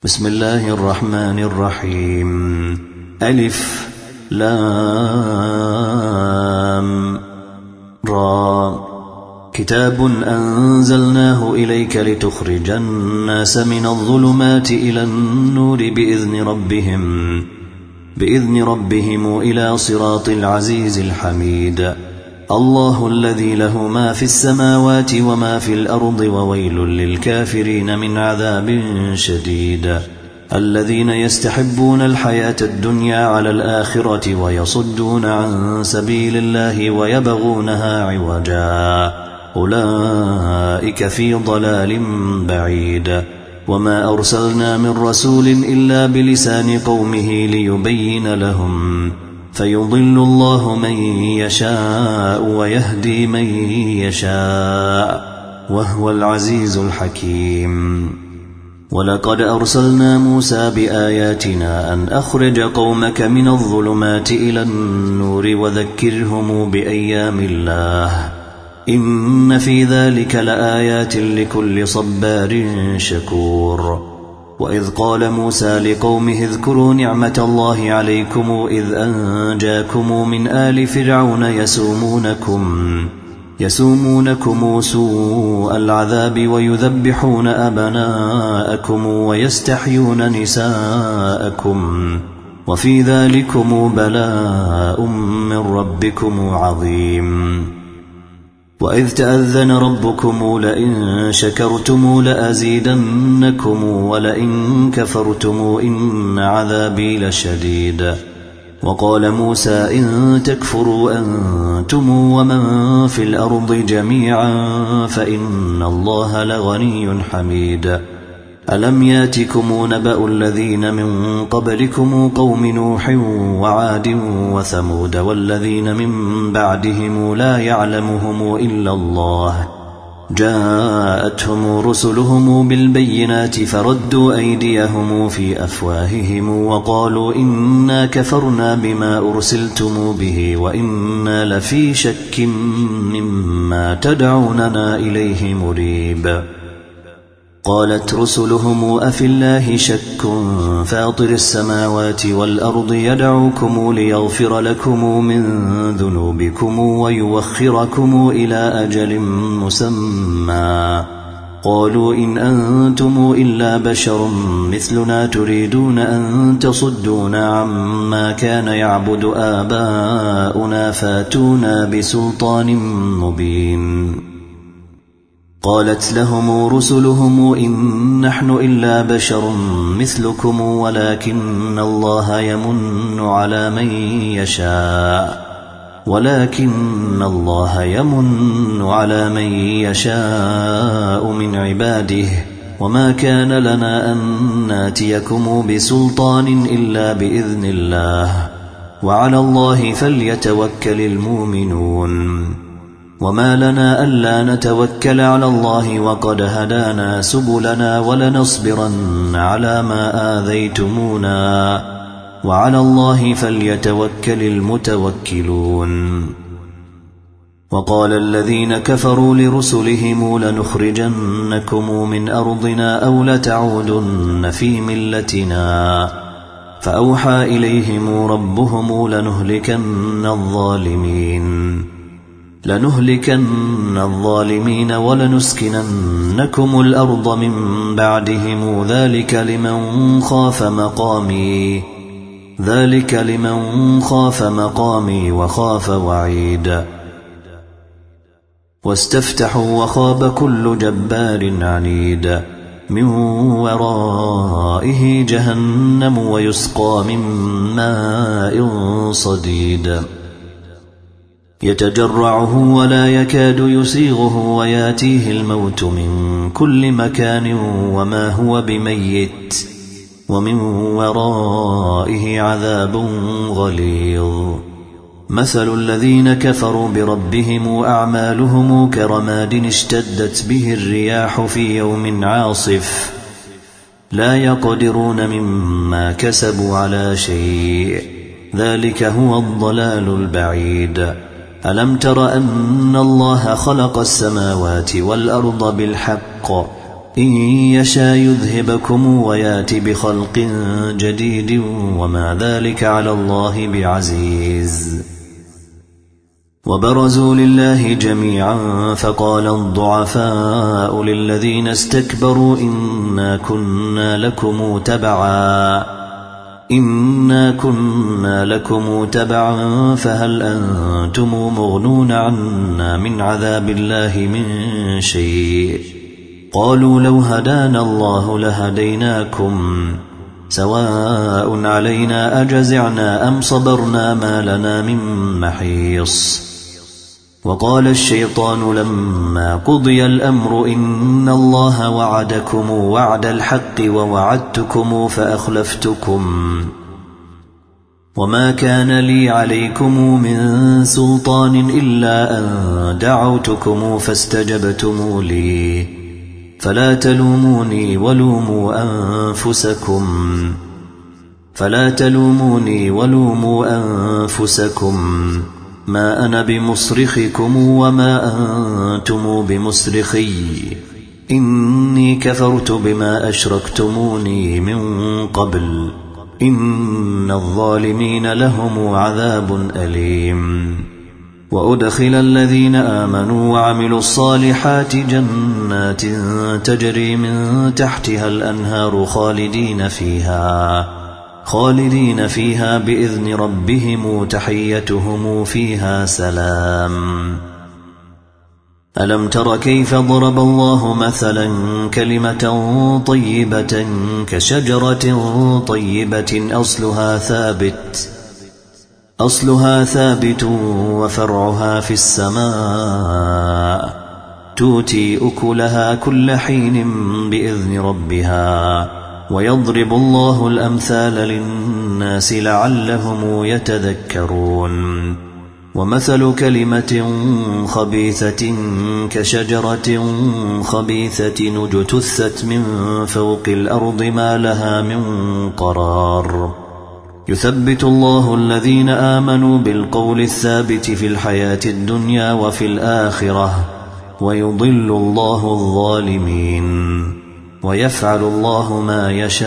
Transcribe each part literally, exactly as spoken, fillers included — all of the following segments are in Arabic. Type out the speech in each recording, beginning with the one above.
بسم الله الرحمن الرحيم. ألف لام را. كتاب أنزلناه إليك لتخرج الناس من الظلمات إلى النور بإذن ربهم بإذن ربهم إلى صراط العزيز الحميد. الله الذي له ما في السماوات وما في الأرض وويل للكافرين من عذاب شديد. الذين يستحبون الحياة الدنيا على الآخرة ويصدون عن سبيل الله ويبغونها عوجا أولئك في ضلال بعيد. وما أرسلنا من رسول إلا بلسان قومه ليبين لهم فيضل الله من يشاء ويهدي من يشاء وهو العزيز الحكيم. ولقد أرسلنا موسى بآياتنا أن أخرج قومك من الظلمات إلى النور وذكرهم بأيام الله إن في ذلك لآيات لكل صبار شكور. وإذ قال موسى لقومه اذكروا نعمة الله عليكم إذ أنجاكم من آل فرعون يسومونكم يسومونكم سوء العذاب ويذبحون أبناءكم ويستحيون نساءكم وفي ذلكم بلاء من ربكم عظيم. وإذ تأذن ربكم لئن شكرتم لأزيدنكم ولئن كفرتم إن عذابي لشديد. وقال موسى إن تكفروا أنتم ومن في الأرض جميعا فإن الله لغني حميد. ألم ياتكم نبأ الذين من قبلكم قوم نوح وعاد وثمود والذين من بعدهم لا يعلمهم إلا الله جاءتهم رسلهم بالبينات فردوا أيديهم في أفواههم وقالوا إنا كفرنا بما أرسلتم به وإنا لفي شك مما تدعوننا إليه مريب. قالت رسلهم أفي الله شك فاطر السماوات والأرض يدعوكم ليغفر لكم من ذنوبكم ويوخركم إلى أجل مسمى قالوا إن أنتم إلا بشر مثلنا تريدون أن تصدونا عما كان يعبد آباؤنا فاتونا بسلطان مبين. قالت لهم رسلهم إن نحن إلا بشر مثلكم ولكن الله يمن على من يشاء ولكن الله يمن على من يشاء من عباده وما كان لنا أن ناتيكم بسلطان إلا بإذن الله وعلى الله فليتوكل المؤمنون. وما لنا ألا نتوكل على الله وقد هدانا سبلنا ولنصبرن على ما آذيتمونا وعلى الله فليتوكل المتوكلون. وقال الذين كفروا لرسلهم لنخرجنكم من أرضنا أو لتعودن في ملتنا فأوحى إليهم ربهم لنهلكن الظالمين لنهلكن الظالمين ولنسكننكم الأرض من بعدهم ذلك لمن خاف مقامي ذلك لمن خاف مقامي وخاف وعيد. واستفتحوا وخاب كل جبار عنيد من ورائه جهنم ويسقى من ماء صديد يتجرعه ولا يكاد يسيغه وياتيه الموت من كل مكان وما هو بميت ومن ورائه عذاب غليظ. مثل الذين كفروا بربهم أعمالهم كرماد اشتدت به الرياح في يوم عاصف لا يقدرون مما كسبوا على شيء ذلك هو الضلال البعيد. ألم تر أن الله خلق السماوات والأرض بالحق إن يشاء يذهبكم ويات بخلق جديد وما ذلك على الله بعزيز. وبرزوا لله جميعا فقال الضعفاء للذين استكبروا إنا كنا لكم تبعا إنا كنا لكم تبعا فهل أنتم مغنون عنا من عذاب الله من شيء قالوا لو هدانا الله لهديناكم سواء علينا أجزعنا أم صبرنا ما لنا من محيص. وقال الشيطان لما قضي الأمر إن الله وعدكم وعد الحق ووعدتكم فأخلفتكم وما كان لي عليكم من سلطان إلا أن دعوتكم فاستجبتم لي فلا تلوموني ولوموا أنفسكم فلا تلوموني ولوموا أنفسكم ما أنا بمصرخكم وما أنتم بمصرخي إني كفرت بما أشركتموني من قبل إن الظالمين لهم عذاب أليم. وأدخل الذين آمنوا وعملوا الصالحات جنات تجري من تحتها الأنهار خالدين فيها خالدين فيها بإذن ربهم تحيتهم فيها سلام. ألم تر كيف ضرب الله مثلا كلمة طيبة كشجرة طيبة أصلها ثابت أصلها ثابت وفرعها في السماء تؤتي أكلها كل حين بإذن ربها ويضرب الله الأمثال للناس لعلهم يتذكرون. ومثل كلمة خبيثة كشجرة خبيثة اجتثت من فوق الأرض ما لها من قرار يثبت الله الذين آمنوا بالقول الثابت في الحياة الدنيا وفي الآخرة ويضل الله الظالمين ويفعل الله ما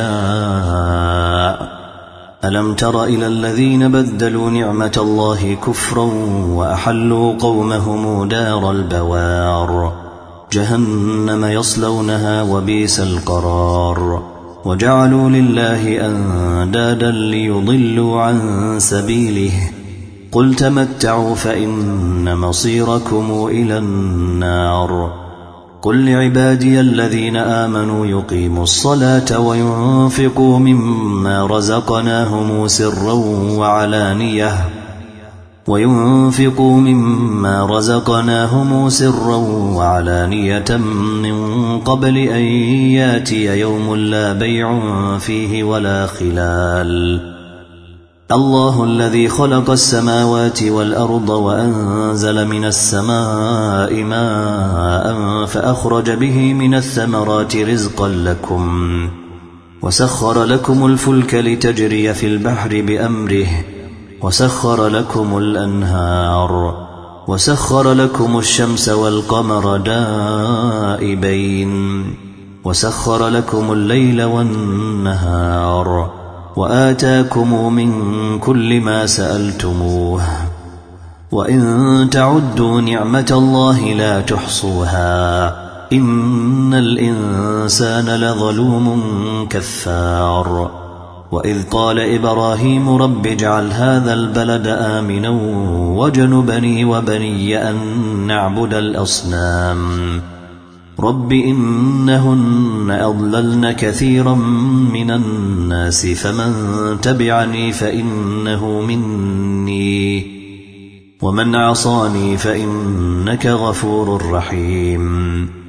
يشاء. ألم تر إلى الذين بدلوا نعمة الله كفرا وأحلوا قومهم دار البوار جهنم يصلونها وبئس القرار وجعلوا لله أندادا ليضلوا عن سبيله قل تمتعوا فإن مصيركم إلى النار. قل لعبادي الذين آمنوا يقيموا الصلاة وينفقوا مما رزقناهم سرا وعلانية وينفقوا مما رزقناهم سرا وعلانية من قبل أن ياتي يوم لا بيع فيه ولا خلال. الله الذي خلق السماوات والأرض وأنزل من السماء ماء فأخرج به من الثمرات رزقا لكم وسخر لكم الفلك لتجري في البحر بأمره وسخر لكم الأنهار وسخر لكم الشمس والقمر دائبين وسخر لكم الليل والنهار وآتاكم من كل ما سألتموه وإن تعدوا نعمة الله لا تحصوها إن الإنسان لظلوم كفار. وإذ قال إبراهيم رب اجعل هذا البلد آمنا واجنبني وبني أن نعبد الأصنام رب إنهن أضللن كثيرا من الناس فمن تبعني فإنه مني ومن عصاني فإنك غفور رحيم.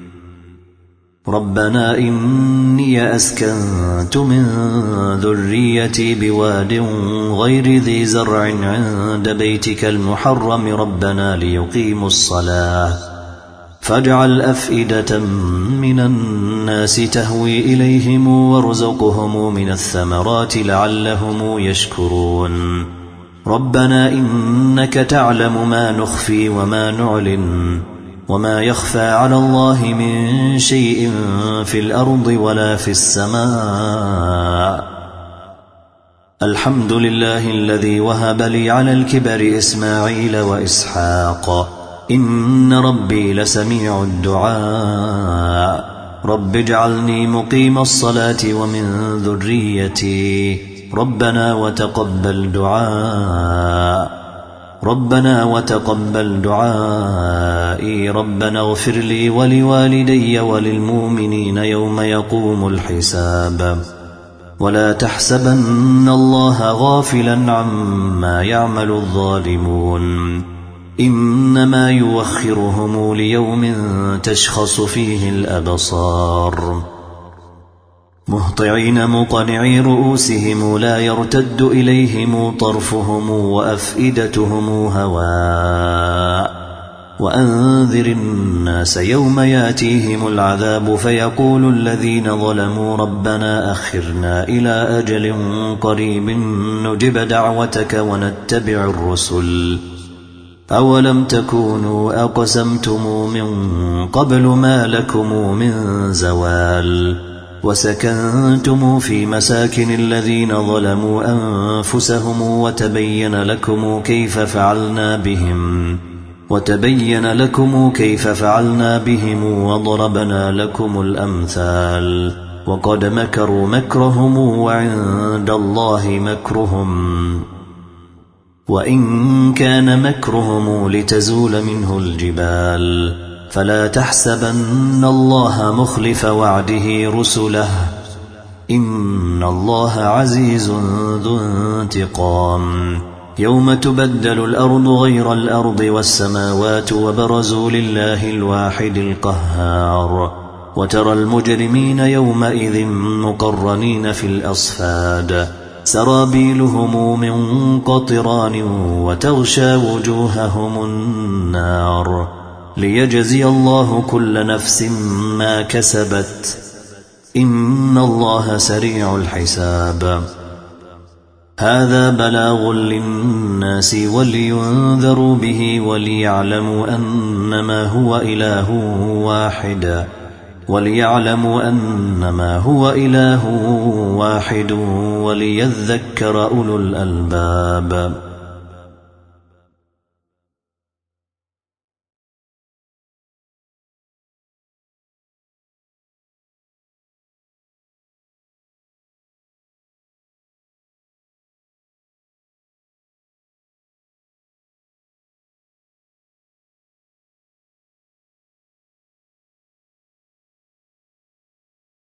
ربنا إني أسكنت من ذريتي بواد غير ذي زرع عند بيتك المحرم ربنا ليقيموا الصلاة فاجعل أفئدة من الناس تهوي إليهم وارزقهم من الثمرات لعلهم يشكرون. ربنا إنك تعلم ما نخفي وما نعلن وما يخفى على الله من شيء في الأرض ولا في السماء. الحمد لله الذي وهب لي على الكبر إسماعيل وإسحاق إن ربي لسميع الدعاء. رب اجعلني مقيم الصلاة ومن ذريتي ربنا وتقبل دعاء ربنا وتقبل دعائي. ربنا اغفر لي ولوالدي وللمؤمنين يوم يقوم الحساب. ولا تحسبن الله غافلا عما يعمل الظالمون إنما يوخرهم ليوم تشخص فيه الأبصار. مهطعين مقنعي رؤوسهم لا يرتد إليهم طرفهم وأفئدتهم هواء. وأنذر الناس يوم ياتيهم العذاب فيقول الذين ظلموا ربنا أخرنا إلى أجل قريب نجب دعوتك ونتبع الرسل أولم تكونوا أقسمتم من قبل ما لكم من زوال. وسكنتم في مساكن الذين ظلموا أنفسهم وتبين لكم كيف فعلنا بهم وتبين لكم كيف فعلنا بهم وضربنا لكم الأمثال. وقد مكروا مكرهم وعند الله مكرهم وإن كان مكرهم لتزول منه الجبال. فلا تحسبن الله مخلف وعده رسله إن الله عزيز ذو انتقام. يوم تبدل الأرض غير الأرض والسماوات وبرزوا لله الواحد القهار. وترى المجرمين يومئذ مقرنين في الأصفاد سرابيلهم من قطران وتغشى وجوههم النار ليجزي الله كل نفس ما كسبت إن الله سريع الحساب. هذا بلاغ للناس ولينذروا به وليعلموا أنما هو إله واحد وليعلموا أنما هو إله واحد وليذكر أولو الألباب.